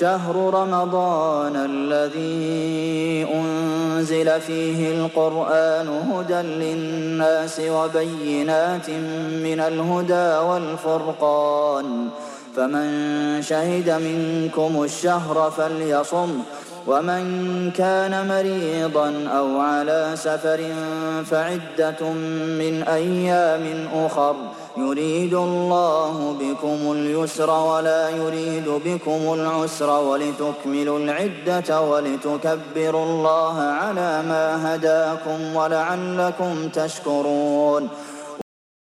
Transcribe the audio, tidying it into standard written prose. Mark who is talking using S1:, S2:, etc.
S1: شهر رمضان الذي أنزل فيه القرآن هدى للناس وبينات من الهدى والفرقان فمن شهد منكم الشهر فليصم ومن كان مريضا أو على سفر فعدة من أيام أخر يريد الله بكم اليسر ولا يريد بكم العسر ولتكملوا العدة ولتكبروا الله على ما هداكم ولعلكم تشكرون